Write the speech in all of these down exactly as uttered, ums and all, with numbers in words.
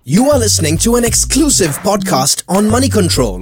You are listening to an exclusive podcast on Money Control.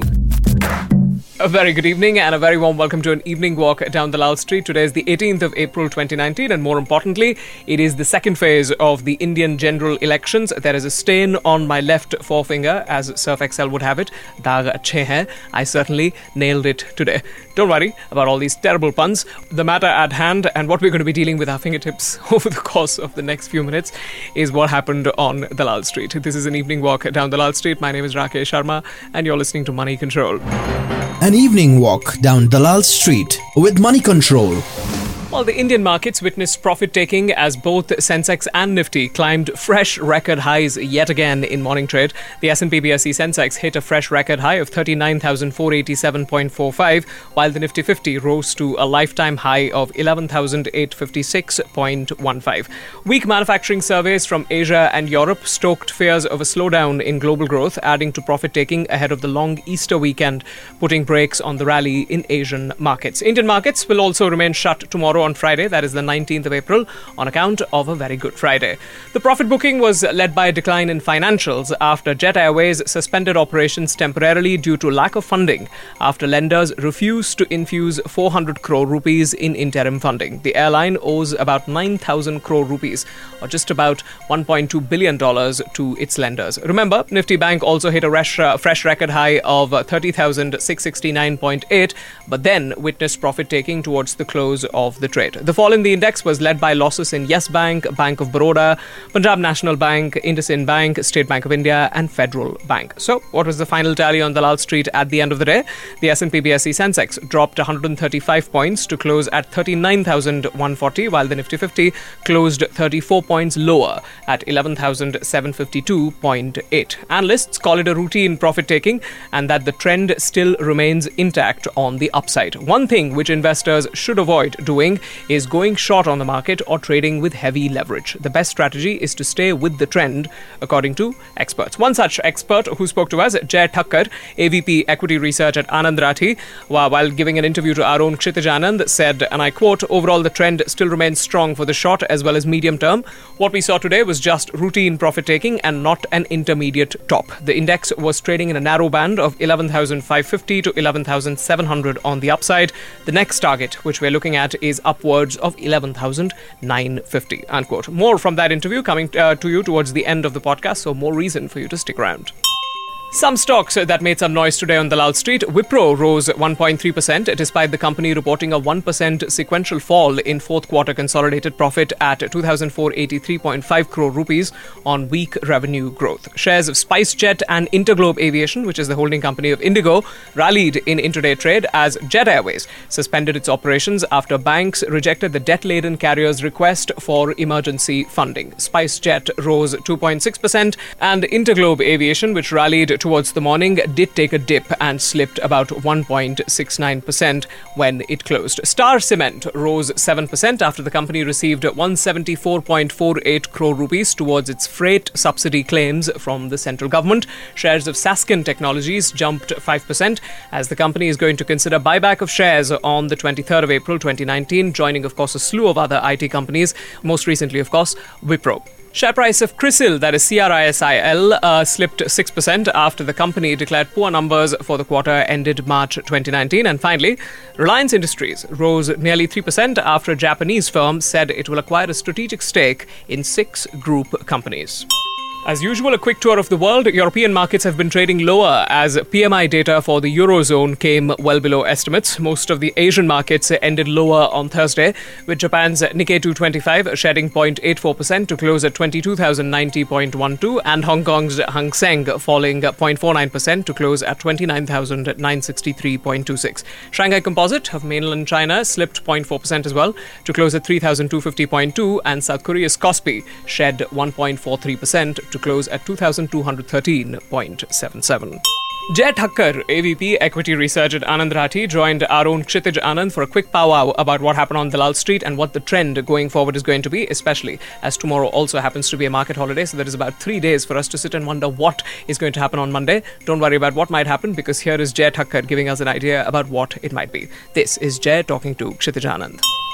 A very good evening and a very warm welcome to an evening walk down the Lal Street. Today is the eighteenth of April twenty nineteen and more importantly, it is the second phase of the Indian general elections. There is a stain on my left forefinger, as Surf Excel would have it. Daag achhe hain. I certainly nailed it today. Don't worry about all these terrible puns. The matter at hand and what we're going to be dealing with our fingertips over the course of the next few minutes is what happened on the Lal Street. This is an evening walk down the Lal Street. My name is Rakesh Sharma and you're listening to Money Control. An evening walk down Dalal Street with Money Control. Well, the Indian markets witnessed profit-taking as both Sensex and Nifty climbed fresh record highs yet again in morning trade. The S and P B S E Sensex hit a fresh record high of thirty-nine thousand four hundred eighty-seven point four five, while the Nifty fifty rose to a lifetime high of eleven thousand eight hundred fifty-six point one five. Weak manufacturing surveys from Asia and Europe stoked fears of a slowdown in global growth, adding to profit-taking ahead of the long Easter weekend, putting brakes on the rally in Asian markets. Indian markets will also remain shut tomorrow on Friday, that is the nineteenth of April, on account of a very good Friday. The profit booking was led by a decline in financials after Jet Airways suspended operations temporarily due to lack of funding after lenders refused to infuse four hundred crore rupees in interim funding. The airline owes about nine thousand crore rupees, or just about one point two billion dollars to its lenders. Remember, Nifty Bank also hit a fresh, uh, fresh record high of thirty thousand six hundred sixty-nine point eight, but then witnessed profit-taking towards the close of the trade. The fall in the index was led by losses in Yes Bank, Bank of Baroda, Punjab National Bank, IndusInd Bank, State Bank of India and Federal Bank. So, what was the final tally on Dalal Street at the end of the day? The S and P B S E Sensex dropped one hundred thirty-five points to close at thirty-nine thousand one hundred forty, while the Nifty fifty closed thirty-four points lower at eleven thousand seven hundred fifty-two point eight. Analysts call it a routine profit-taking and that the trend still remains intact on the upside. One thing which investors should avoid doing is going short on the market or trading with heavy leverage. The best strategy is to stay with the trend, according to experts. One such expert who spoke to us, Jay Thakkar, A V P Equity Research at Anand Rathi, while giving an interview to our own Kshitij Anand, said, and I quote, "Overall, the trend still remains strong for the short as well as medium term. What we saw today was just routine profit-taking and not an intermediate top. The index was trading in a narrow band of eleven thousand five hundred fifty to eleven thousand seven hundred on the upside. The next target, which we're looking at, is upwards of eleven thousand nine hundred fifty, unquote. More from that interview coming uh, to you towards the end of the podcast, so more reason for you to stick around. Some stocks that made some noise today on the Lal Street. Wipro rose one point three percent despite the company reporting a one percent sequential fall in fourth quarter consolidated profit at two thousand four hundred eighty-three point five crore rupees on weak revenue growth. Shares of SpiceJet and Interglobe Aviation, which is the holding company of Indigo, rallied in intraday trade as Jet Airways suspended its operations after banks rejected the debt-laden carrier's request for emergency funding. SpiceJet rose two point six percent and Interglobe Aviation, which rallied towards the morning, did take a dip and slipped about one point six nine percent when it closed. Star Cement rose seven percent after the company received one hundred seventy-four point four eight crore rupees towards its freight subsidy claims from the central government. Shares of Sasken Technologies jumped five percent as the company is going to consider buyback of shares on the twenty-third of April twenty nineteen, joining of course a slew of other I T companies, most recently of course Wipro. Share price of CRISIL, that is C R I S I L, uh, slipped six percent after the company declared poor numbers for the quarter ended March twenty nineteen. And finally, Reliance Industries rose nearly three percent after a Japanese firm said it will acquire a strategic stake in six group companies. As usual, a quick tour of the world. European markets have been trading lower as P M I data for the Eurozone came well below estimates. Most of the Asian markets ended lower on Thursday, with Japan's Nikkei two twenty-five shedding zero point eight four percent to close at twenty-two thousand ninety point one two and Hong Kong's Hang Seng falling zero point four nine percent to close at twenty-nine thousand nine hundred sixty-three point two six. Shanghai Composite of mainland China slipped zero point four percent as well to close at three thousand two hundred fifty point two and South Korea's Kospi shed one point four three percent to close at two thousand two hundred thirteen point seven seven. Jay Thakkar, A V P Equity Research at Anand Rathi, joined our own Kshitij Anand for a quick powwow about what happened on Dalal Street and what the trend going forward is going to be, especially as tomorrow also happens to be a market holiday, so there is about three days for us to sit and wonder what is going to happen on Monday. Don't worry about what might happen, because here is Jay Thakkar giving us an idea about what it might be. This is Jay talking to Kshitij Anand.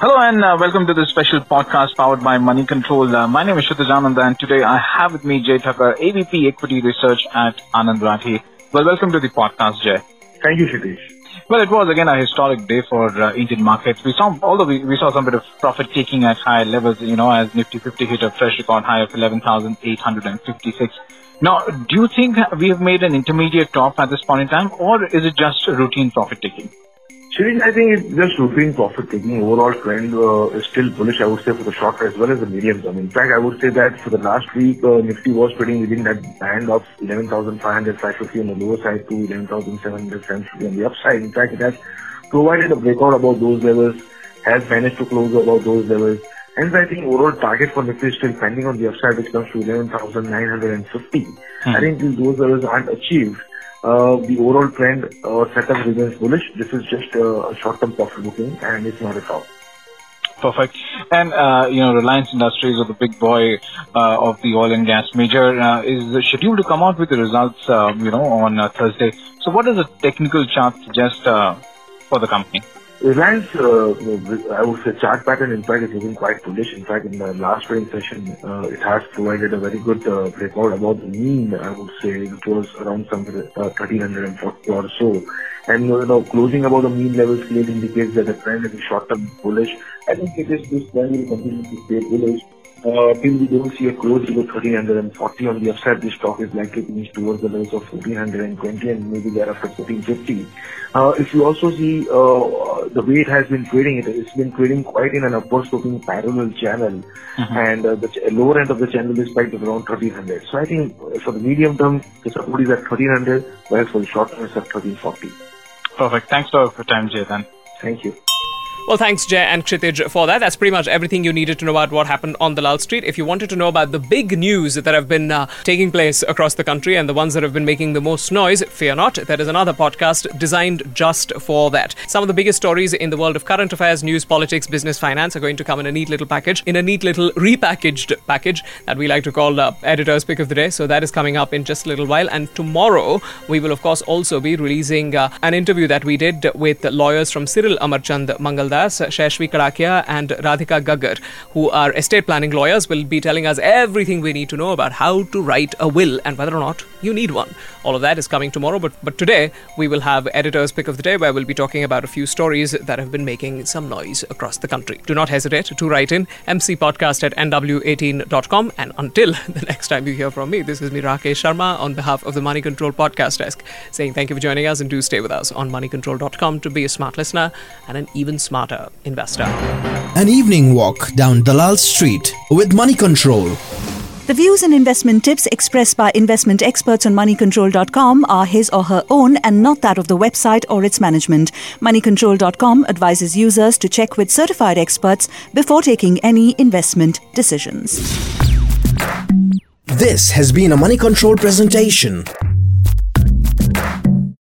Hello and uh, welcome to this special podcast powered by Money Control. Uh, my name is Kshitij Anand and today I have with me Jay Thakur, A V P Equity Research at Anand Rathi. Well, welcome to the podcast, Jay. Thank you, Kshitij. Well, it was again a historic day for uh, Indian markets. We saw, although we, we saw some bit of profit taking at high levels, you know, as Nifty fifty hit a fresh record high of eleven thousand eight hundred fifty-six. Now, do you think we have made an intermediate top at this point in time, or is it just routine profit taking? Kshitij, I think it's just routine profit taking. Overall trend uh, is still bullish, I would say, for the short as well as the medium term. In fact, I would say that for the last week, uh, Nifty was trading within that band of eleven thousand five hundred, five fifty on the lower side to eleven thousand seven hundred, seven fifty on the upside. In fact, it has provided a breakout above those levels, has managed to close above those levels. Hence, I think overall target for Nifty is still pending on the upside, which comes to eleven thousand nine hundred fifty. Hmm. I think if those levels aren't achieved, Uh, the overall trend or uh, setup remains bullish. This is just uh, a short-term profit booking and it's not a top. Perfect. And, uh, you know, Reliance Industries, or the big boy uh, of the oil and gas major, uh, is scheduled to come out with the results, uh, you know, on uh, Thursday. So what does the technical chart suggest uh, for the company? Reliance, uh, I would say chart pattern in fact is looking quite bullish. In fact, in the last trading session, uh, it has provided a very good uh, breakout above the mean, I would say, it was around somewhere uh, thirteen forty or so. And, you know, closing above the mean levels clearly indicates that the trend is short-term bullish. I think it is this trend will continue to stay bullish. Uh, till we don't see a close below thirteen forty on the upside, this stock is likely to reach towards the levels of fourteen twenty and maybe thereafter fourteen fifty. Uh, if you also see uh, the way it has been trading, it, it's been trading quite in an upward sloping parallel channel, uh-huh. and uh, the ch- lower end of the channel is pegged at around thirteen hundred. So I think for the medium term, the support is at thirteen hundred, whereas for the short term, it's at thirteen forty. Perfect. Thanks for your time, Jay, then. Thank you. Well, thanks, Jay and Kshitij, for that. That's pretty much everything you needed to know about what happened on Dalal Street. If you wanted to know about the big news that have been uh, taking place across the country and the ones that have been making the most noise, fear not, there is another podcast designed just for that. Some of the biggest stories in the world of current affairs, news, politics, business, finance are going to come in a neat little package, in a neat little repackaged package that we like to call uh, Editor's Pick of the Day. So that is coming up in just a little while. And tomorrow, we will, of course, also be releasing uh, an interview that we did with lawyers from Cyril Amarchand Mangaldas, Shashvi Kadakia and Radhika Gaggar, who are estate planning lawyers, will be telling us everything we need to know about how to write a will and whether or not you need one. All of that is coming tomorrow, but, but today we will have Editor's Pick of the Day, where we'll be talking about a few stories that have been making some noise across the country. Do not hesitate to write in mcpodcast at n w eighteen dot com, and until the next time you hear from me, this is me, Rakesh Sharma, on behalf of the Money Control Podcast Desk, saying thank you for joining us, and do stay with us on money control dot com to be a smart listener and an even smarter investor. An evening walk down Dalal Street with Money Control. The views and investment tips expressed by investment experts on money control dot com are his or her own and not that of the website or its management. money control dot com advises users to check with certified experts before taking any investment decisions. This has been a Money Control presentation